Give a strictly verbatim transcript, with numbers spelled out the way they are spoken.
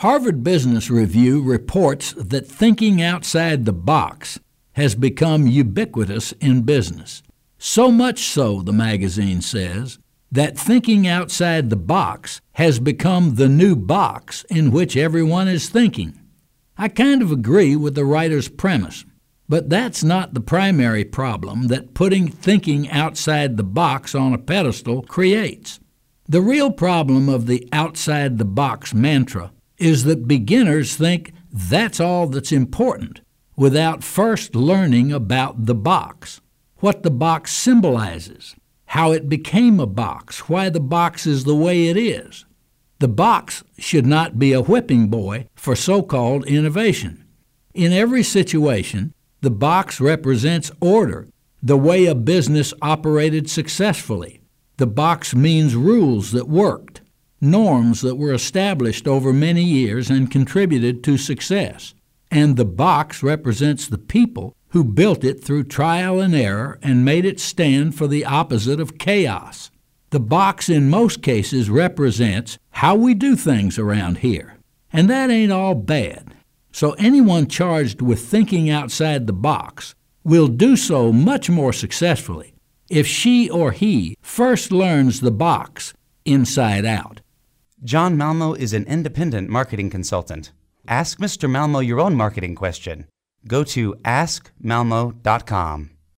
Harvard Business Review reports that thinking outside the box has become ubiquitous in business. So much so, the magazine says, that thinking outside the box has become the new box in which everyone is thinking. I kind of agree with the writer's premise, but that's not the primary problem that putting thinking outside the box on a pedestal creates. The real problem of the outside the box mantra is that beginners think that's all that's important without first learning about the box, what the box symbolizes, how it became a box, why the box is the way it is. The box should not be a whipping boy for so-called innovation. In every situation, the box represents order, the way a business operated successfully. The box means rules that worked, norms that were established over many years and contributed to success. And the box represents the people who built it through trial and error and made it stand for the opposite of chaos. The box in most cases represents how we do things around here. And that ain't all bad. So anyone charged with thinking outside the box will do so much more successfully if she or he first learns the box inside out. John Malmo is an independent marketing consultant. Ask Mister Malmo your own marketing question. Go to ask malmo dot com.